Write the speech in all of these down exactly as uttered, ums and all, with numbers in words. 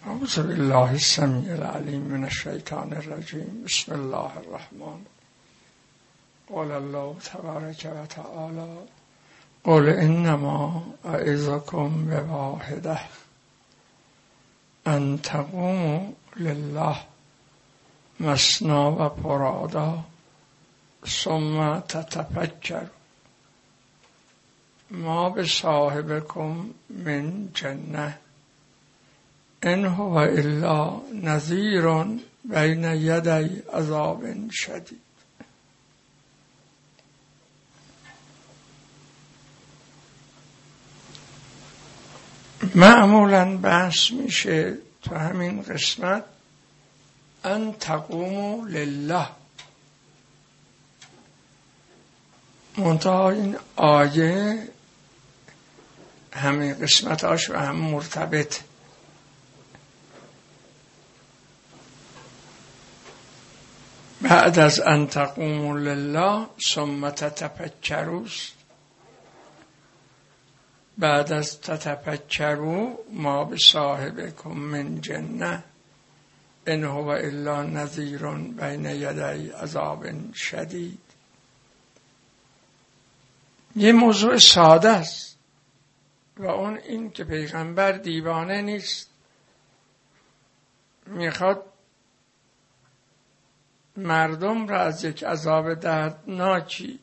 اعوذ بالله السمیع العلیم من الشیطان الرجیم. بسم الله الرحمن. قال الله تبارک و تعالی قل انما اعظکم بواحده ان تقوموا لله مثنی و فرادا ثم تتفکروا ما بصاحبکم من جنة ان هو الا نذیر بین یدی عذاب شدید. معمولا بحث میشه تو همین قسمت ان تقوموا لله. منتها این آیه همه قسمتاش و هم مرتبط. بعد از ان تقوموا لله ثم تتفکروا، بعد از تتفکروا ما بصاحبکم من جنة ان هو الا نذیر بین یدی عذاب شدید. یه موضوع ساده است و اون این که پیغمبر دیوانه نیست، میخواد مردم را از یک عذاب دردناکی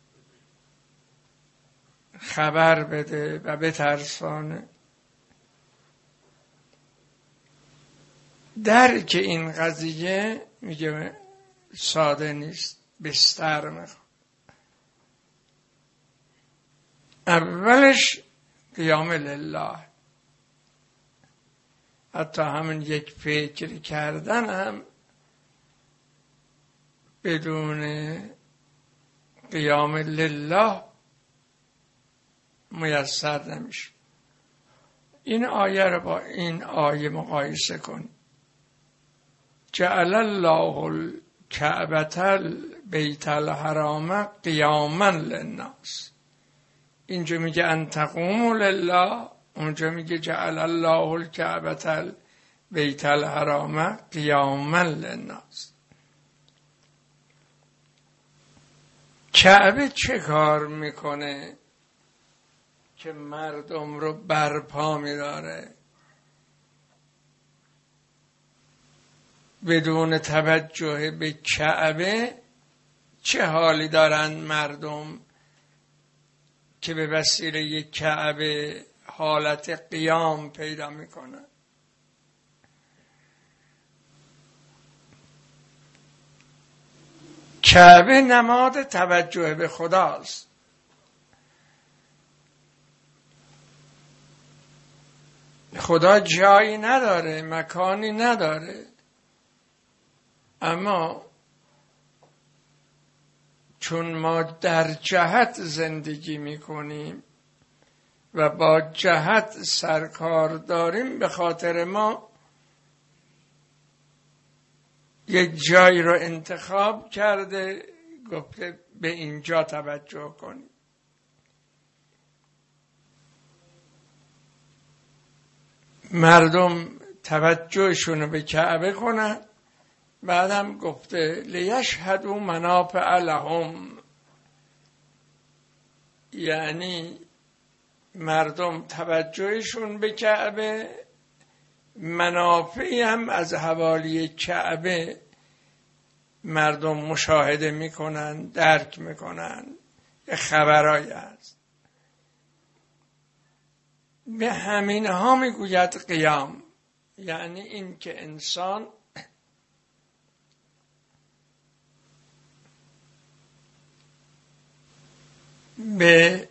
خبر بده و بترسانه. درک این قضیه میگه ساده نیست، بستر میخواد. اولش قیام لله، حتی همین یک فکر کردن هم بدون قیام لله میسر نمیشه. این آیه رو با این آیه مقایسه کن. جعل الله الکعبة البیت الحرام قیاما للناس. اینجا میگه ان تقوموا لله، اونجا میگه جعل الله الکعبة البیت الحرام قیاما للناس. کعبه چه کار میکنه که مردم رو برپا میداره؟ بدون توجه به کعبه چه حالی دارن مردم که به وسیله کعبه حالت قیام پیدا میکنن؟ کعبه نماد توجه به خداست. خدا جایی نداره، مکانی نداره، اما چون ما در جهت زندگی میکنیم و با جهت سرکار داریم، به خاطر ما یک جایی رو انتخاب کرده، گفته به اینجا توجه کنیم. مردم توجهشون رو به کعبه کنن. بعدم گفته لیشهدوا منافع لهم، یعنی مردم توجهشون به کعبه، منافعی هم از حوالی کعبه مردم مشاهده میکنن، درک میکنن. یه خبرایی هست. به همین ها میگوید قیام، یعنی این که انسان به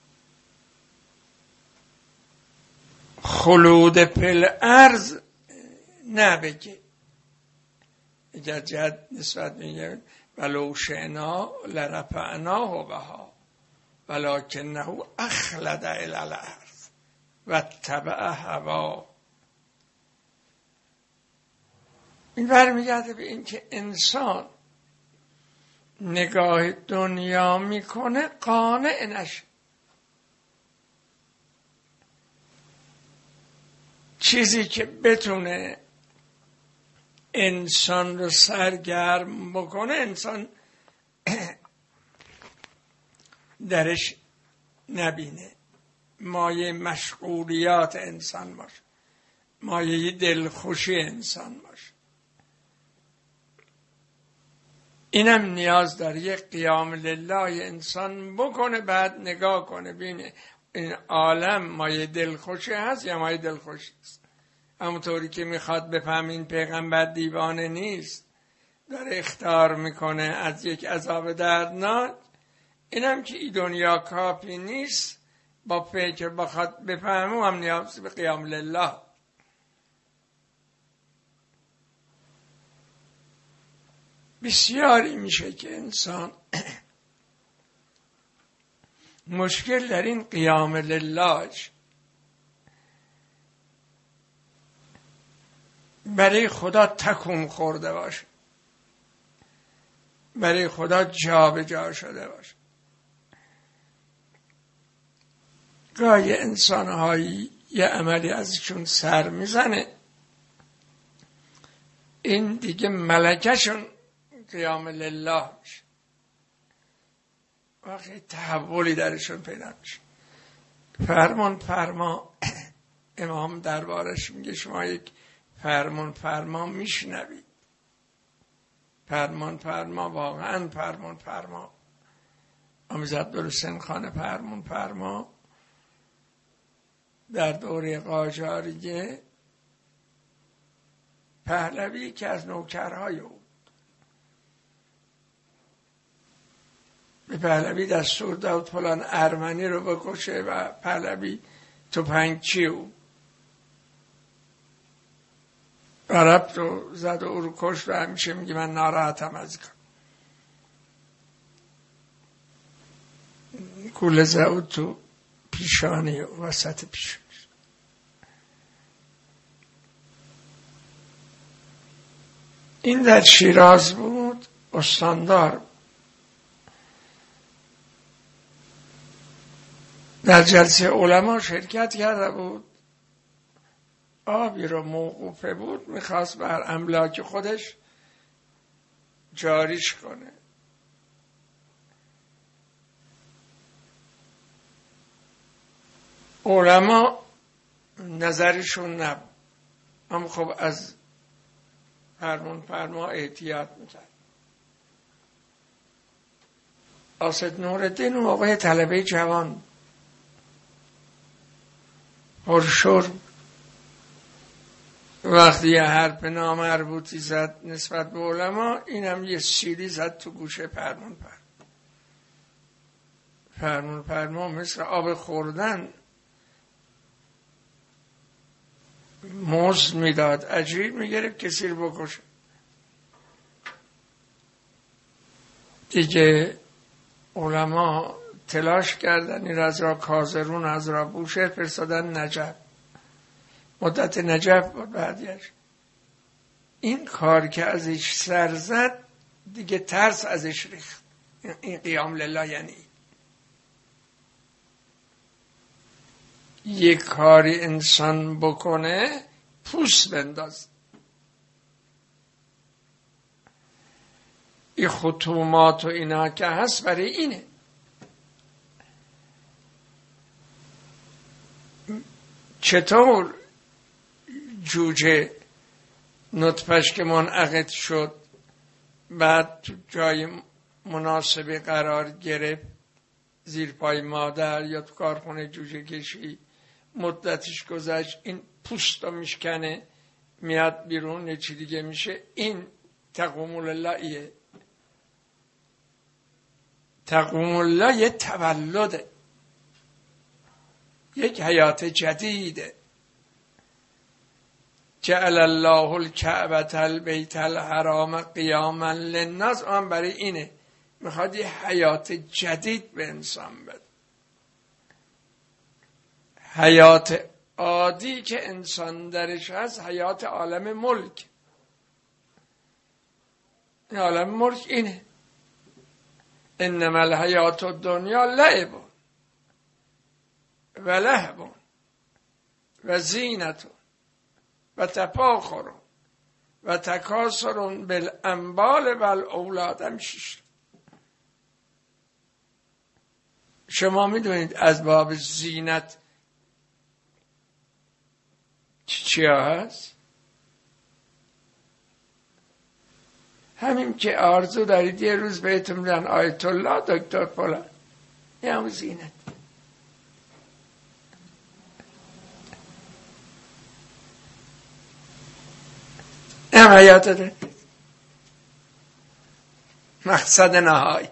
خلود فی ارض نبگه. اگر جد نسبت میگه ولو شئنا لرفعناه بها ولکنه اخلد الی الارض واتبع هواه. این برمیگرده به این که انسان نگاه دنیا میکنه قانع نشه. چیزی که بتونه انسان رو سرگرم بکنه انسان درش نبینه، مایه مشغولیات انسان باشه، مایه دلخوشی انسان باشه. اینم نیاز داره یه قیام لله انسان بکنه، بعد نگاه کنه بینه این عالم مایه دلخوشی هست یا مایه دلخوشی است. همونطوری که میخواد بفهم این پیغمبر دیوانه نیست، داره اخطار میکنه از یک عذاب دردناک، اینم که این دنیا کافی نیست، با فکر بخواد بفهمه هم نیاز به قیام لله. بسیاری میشه که انسان مشکل در این قیام للهش برای خدا تکون خورده باشه، برای خدا جا به جا شده باشه. گاهی انسان‌هایی یه عملی ازشون سر میزنه، این دیگه ملکشون قیام لله میشه، وقتی تحولی درشون پیدا میشه. فرمان فرما امام دربارش میگه شما یک فرمان فرما میشنوید، فرمان فرما واقعا فرمان فرما. امام عبدالحسین خان فرمان فرما در دوره قاجاریه پهلوی که از نوکرهای او به پهلوی دستور داد فلان ارمنی رو بکشه و پهلوی تفنگچی او عرب رو زد و او رو کشت و همیشه میگه من ناراحتم از کار. کوله زد تو پیشانی وسط پیشانی. این در شیراز بود، استاندار در جلسه علما شرکت کرده بود، آبی رو موقوفه بود، میخواست بر املاک خودش جاریش کنه. علما نظرشون نبود، اما خب از فرمان فرما احتیاط میکرد. قاصد نورالدین اون موقع طلبه جوان پرشور، وقتی یه حرف نامربوطی زد نسبت به علما، اینم یه سیلی زد تو گوشه فرمان فرما. فرمان فرما مثل آب خوردن مزد میداد، عجیب میگرفت کسی رو بکشه. دیگه علما تلاش کردن این از را کازرون از را بوشهر فرستادن نجف، مدت نجف بود. بعدیش این کار که ازش سر زد دیگه ترس ازش ریخت. این قیام لله یعنی یک کاری انسان بکنه پوست بنداز. این ختومات و اینا که هست برای اینه. چطور جوجه نطفش که منعقد شد بعد تو جای مناسبی قرار گرفت، زیر پای مادر یا تو کارخونه جوجه کشی، مدتش گذشت، این پوست رو میشکنه میاد بیرون یه چی دیگه میشه. این تقوم لله. تقوم الله یه تولده، یک حیات جدیده. جعل الله الکعبة البیت الحرام قیاما للناس، آن برای اینه، میخواد یه حیات جدید به انسان بده. حیات عادی که انسان درش هست حیات عالم ملک. این عالم ملک اینه. انما الحیات الدنیا لعب و لهو و زینت و تفاخر و تکاثر بالاموال و الاولاد. هم شش. شما میدونید از باب زینت چی هست؟ همین که آرزو دارید یه روز بهتون میدن آیت الله دکتر فلان، یه همون زینت. هم حیات دارید، مقصد نهایی.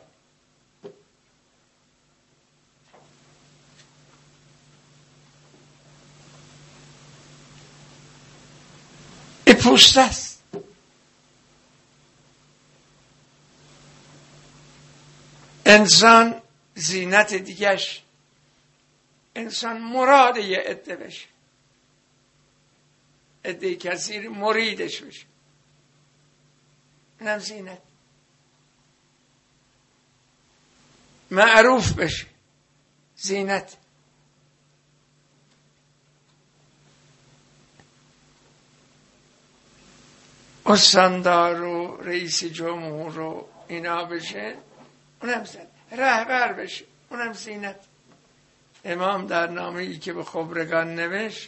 این پوست است. انسان زینت دیگش، انسان مراد یه عده بشه، عده کثیر مریدش بشه، اینم زینت. معروف بشه، زینت. استاندار و رئیس جمهور و اینا بشه، اونم زینت. رهبر بشه، اونم زینت. امام در نامه ای که به خبرگان نوشت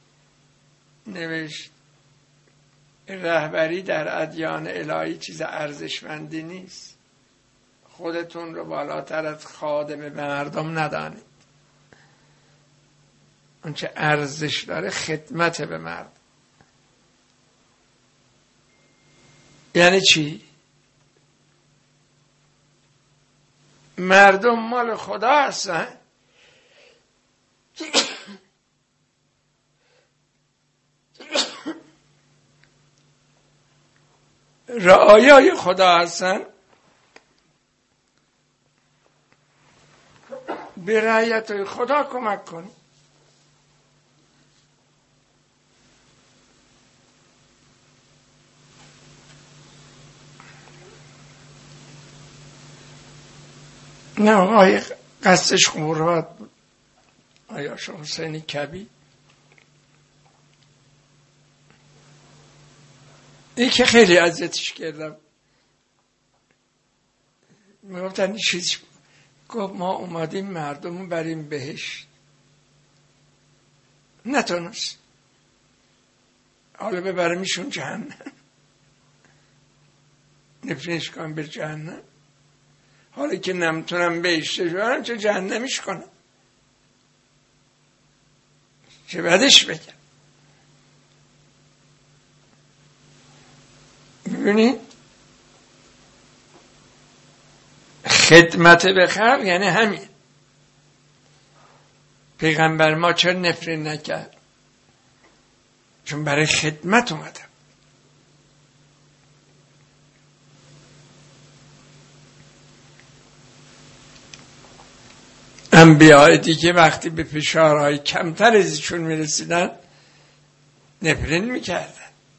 نوشت رهبری در ادیان الهی چیز ارزشمندی نیست. خودتون رو بالاتر از خادم به مردم ندانید. اون چه ارزش داره خدمت به مردم. یعنی چی؟ مردم مال خدا هستن، رعایای خدا هستن، به رعایت خدا کمک کن. نه آقای قصدش غربت بود، آیا شاه حسینی کبی. این که خیلی اذیتش کردم، میگفتن این چیزی گفت ما اومدیم مردم بریم بهشت، نتونست، حالا ببرمیشون جهنم، نفرینش کنم به جهنم، حالا که نمیتونم بهشتش برم چه جهنمیش کنم، چه بدش بگم. ببینید خدمت به خلق یعنی همین. پیغمبر ما چرا نفرین نکرد؟ چون برای خدمت اومدم. انبیاء دیگه وقتی به فشارهای کمتر ازشون میرسیدن نفرین میکردن.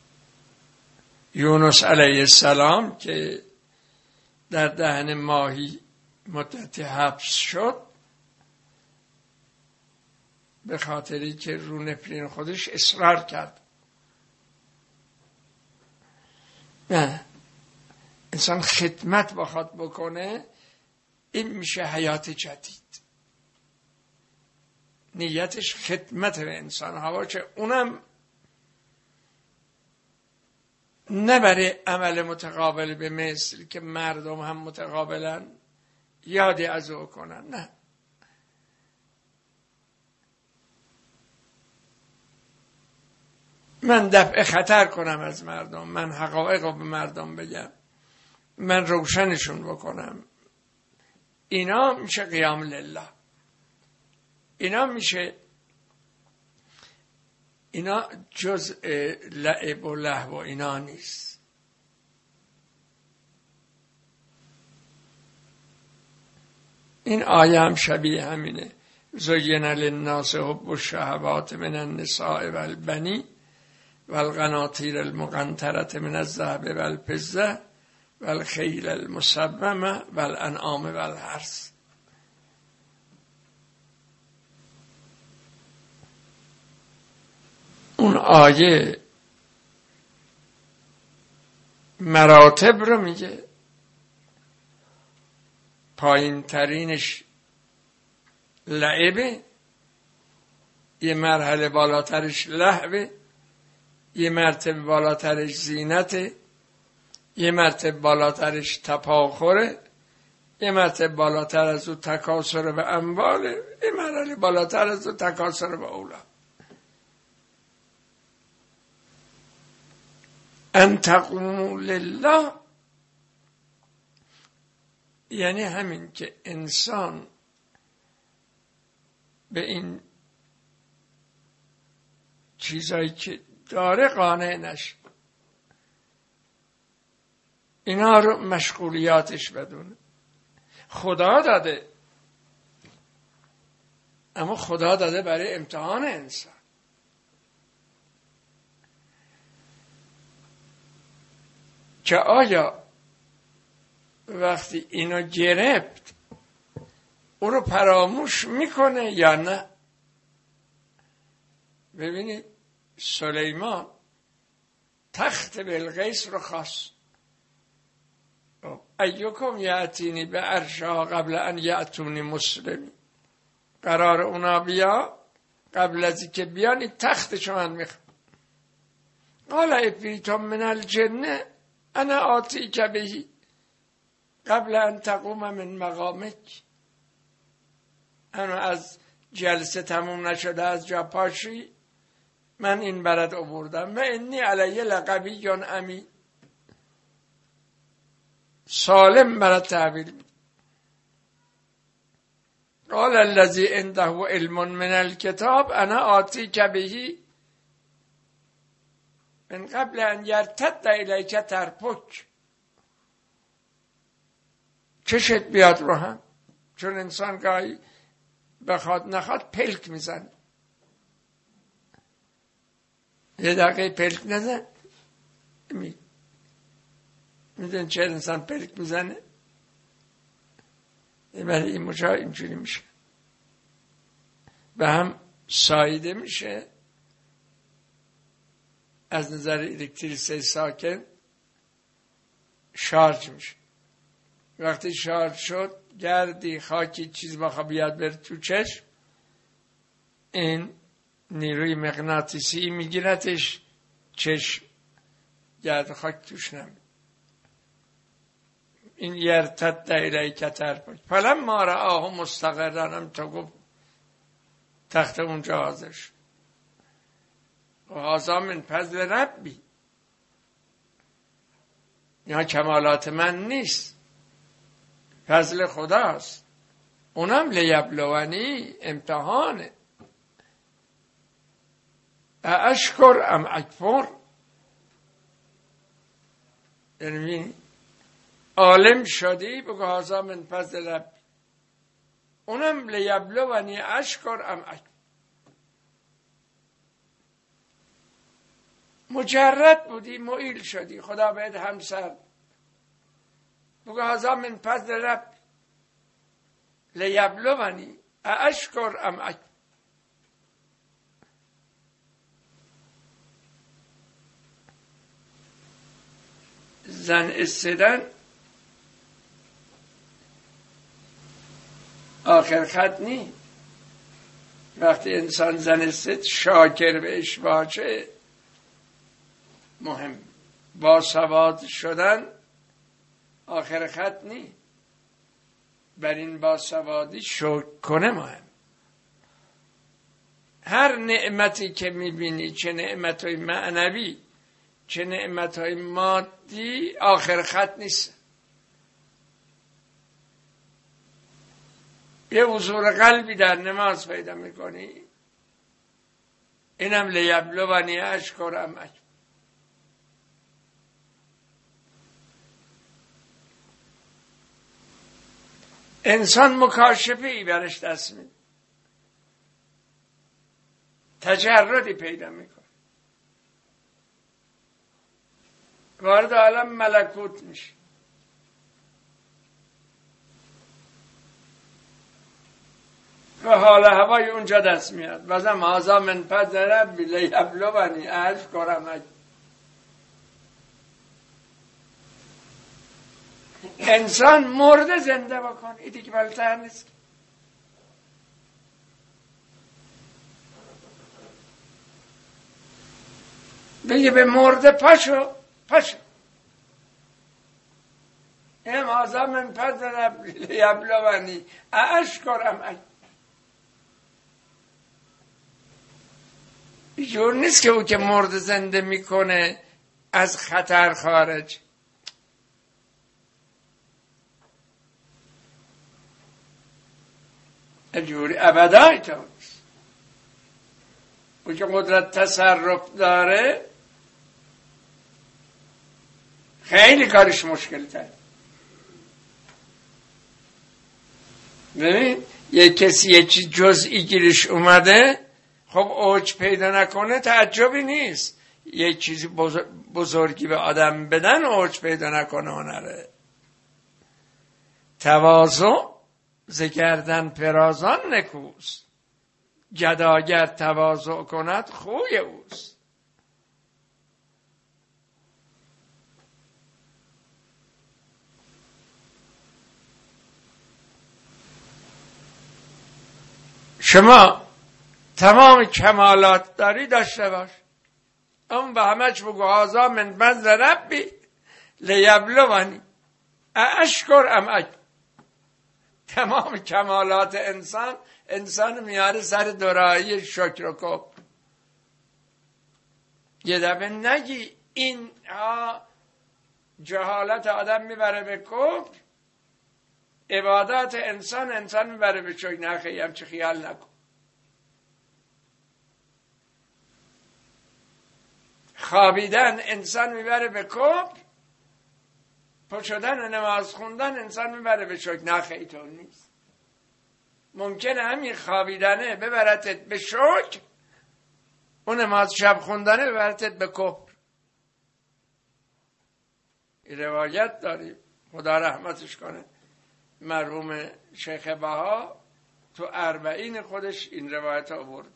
یونس علیه السلام که در دهن ماهی مدتی حبس شد به خاطری که رو نفرین خودش اصرار کرد. نه، انسان خدمت بخواد بکنه این میشه حیات جدید. نیتش خدمت به انسان ها باشه، اونم نه برای عمل متقابل به مثل که مردم هم متقابلا یادی از او کنن، نه، من دفع خطر کنم از مردم، من حقایق رو به مردم بگم، من روشنشون بکنم. اینا میشه قیام لله. اینا میشه اینا جز لعب و لهو و اینا نیست. این آیه هم شبیه همینه. زین للناس حب الشهوات من النساء والبنین والقناطیر المقنطرة من الذهب والفضة والخیل المسومة والانعام والحرث. اون آیه مراتب رو میگه. پایین ترینش لعبه، یه مرحله بالاترش لهوه، یه مرتبه بالاترش زینته، یه مرتبه بالاترش تفاخره، یه مرتبه بالاتر از او تکاثر به امواله، یه مرحله بالاتر از او تکاثر به اولاد. ان تقوموا لله یعنی همین که انسان به این چیزایی که داره قانع نشه، اینا رو مشغولیاتش بدونه. خدا داده، اما خدا داده برای امتحان انسان. که آیا وقتی اینو گرفت او رو فراموش میکنه یا نه؟ ببینید سلیمان تخت بلقیس رو خواست. ایکم یأتینی به عرشها قبل ان یأتونی مسلمی. قرار اونا بیا، قبل از اینکه بیان این تختشو من میخوام. قال افریت من الجن انا آتیک بهی قبل ان تقوم من مقامک. انا از جلسه تموم نشده از جا پاشی، من این برد آوردم. و انی علیه لقوی امین، سالم برد تحویل می. قال الذی عنده علم من الکتاب انا آتیک بهی من قبل ان یرتد الیک طرفک. چشت بیاد رو هم، چون انسان گاهی بخواد نخواد پلک میزنه. یه دقیقه پلک نزن. می میدون چه انسان پلک میزنه؟ برای این مجا اینجوری میشه، به هم سایده میشه. از نظر الکتریسیته ساکن شارژ میشه. وقتی شارژ شد، گردی خاکی چیز بخواه بیاد بره تو چشم، این نیروی مغناطیسی میگیرتش، چشم گرد خاک توش نمید. این یرتد الیک طرفک فلما رآه مستقرا، هم تا گفت تخت اونجا حاضر شد. و هذا من فضل ربی، اینا کمالات من نیست، فضل خداست. اونم لیبلونی، امتحانه. اشکر ام اکفر، یعنی عالم شدی بگو هذا من فضل ربی. اونم لیبلونی اشکر ام اکفر. مجرد بودی معیل شدی، خدا بهت همسر بگو هذا من فضل ربی لیبلونی اشکر ام اکفر. زن استدن آخر خط نی. وقتی انسان زن است شاکر بهش باشه مهم. با سواد شدن آخر خط نی، بر این با سوادی شکر کنه مهم. هر نعمتی که میبینی، چه نعمتهای معنوی چه نعمتهای مادی، آخر خط نیست. یه حضور قلبی در نماز پیدا میکنی، اینم لیبلونی اشکر ام اکفر. انسان مکاشفه ای برش دست میده، تجردی پیدا میکنه، وارد عالم ملکوت میشه. و حال هوای اونجا دست میاد. وزم هذا من فضل ربی لیبلونی اشکر ام اکفر. انسان مرده زنده بکن، این دیگه بالاتر نیست. بگه به مرده پاشو پاشو ام آزا من پذر لیبلونی اشکرم ای. اینجور نیست که او که مرده زنده میکنه از خطر خارج. اینجوری ابدا اینطور نیست. او که قدرت تصرف داره خیلی کارش مشکل تر. ببین یه کسی یه چیز جزئی گیرش اومده، خب اوج پیدا نکنه تعجبی نیست. یه چیزی بزرگی به آدم بدن اوج پیدا نکنه هنره. تواضع ز گردن پرازان نکوست، گداگر تواضع کند خوی اوست. شما تمام کمالات داری داشته باش، اون به همش بگو آزا من بند ربی لیبلونی اشکر ام اکفر. تمام کمالات انسان انسان میاره سر دورایی شکر و کفر. یه دفعه نگی این جهالت آدم میبره به کفر، عبادات انسان انسان میبره به شکر. نه خیلی همچه خیال نکن. خوابیدن انسان میبره به کفر، پا شدن و نماز خوندن انسان میبره به شکر. نه خیلی طور نیست. ممکنه همین خوابیدنه ببرتت به شکر، اون نماز شب خوندنه ببرتت به کفر. این روایت داریم، خدا رحمتش کنه، مرحوم شیخ بها تو اربعین خودش این روایت آورد.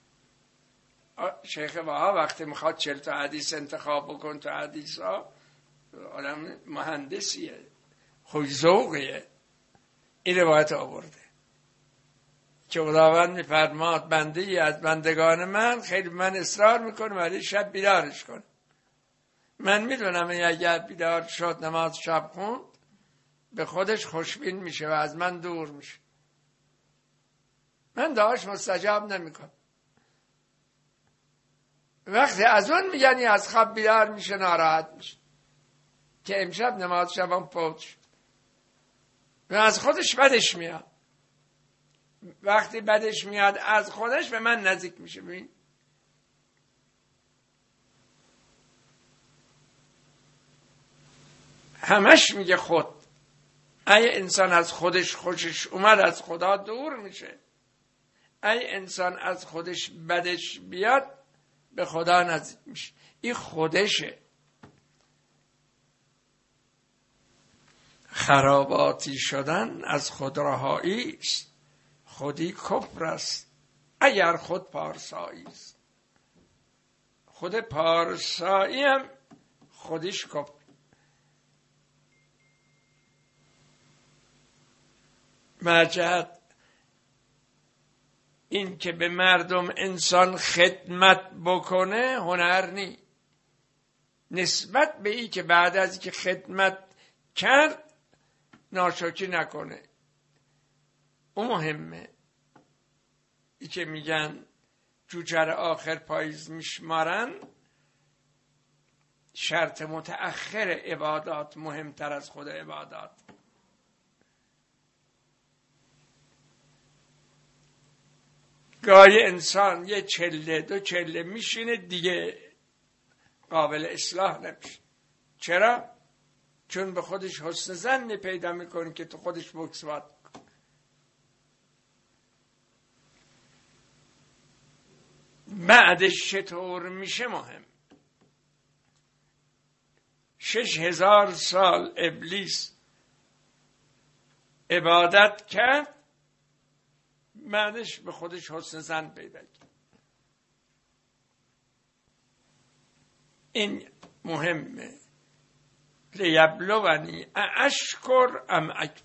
شیخ بها وقتی میخواد چل تا حدیث انتخاب بکن تو حدیث ها، آدم مهندسیه، خوش ذوقیه، این روایت آورده که خداوند میفرماد بنده ای از بندگان من خیلی من اصرار میکنه ولی شب بیدارش کنه. من میدونم اگر بیدار شد نماز شب خوند به خودش خوشبین میشه و از من دور میشه. من دعاش مستجاب نمیکنم. وقتی از اون میگنی از خواب بیدار میشه ناراحت میشه که امشب نماز شبم فوت شد و از خودش بدش میاد. وقتی بدش میاد از خودش به من نزدیک میشه. ببین همش میگه خود. ای انسان از خودش خوشش اومد از خدا دور میشه. ای انسان از خودش بدش بیاد به خدا نزدیک میشه. این خودشه. خراباتی شدن از خود رهایی است، خودی کفر است اگر خود پارسایی است. خود پارسایی هم خودش کفر. مجد این که به مردم انسان خدمت بکنه هنر نی. نسبت به این که بعد از که خدمت کرد ناشکری نکنه اون مهمه. ای که میگن جوجر آخر پاییز میشمارن، شرط متأخر عبادات مهمتر از خود عبادات. گاهی انسان یه چله دو چله میشینه دیگه قابل اصلاح نمیشه. چرا؟ چون به خودش حسن ظن پیدا میکنه که تو خودش بکسوات کن. بعدش چطور میشه مهم. شش هزار سال ابلیس عبادت کرد، بعدش به خودش حسن ظن پیدا کرد. این مهمه. لیبلونی اشکر ام اکفر.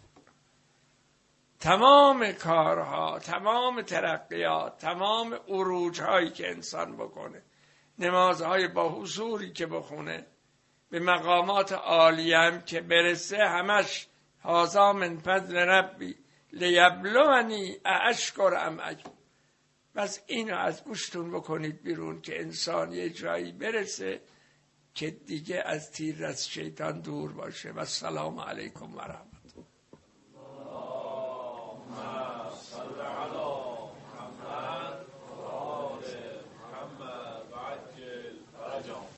تمام کارها، تمام ترقیات، تمام عروج هایی که انسان بکنه، نمازهای با حضوری که بخونه، به مقامات عالی هم که برسه، همش هذا من فضل ربی لیبلونی اشکر ام اکفر. بس اینو از گوشتون بکنید بیرون که انسان یه جایی برسه که دیگه از تیر از شیطان دور باشه. و السلام علیکم و رحمت الله.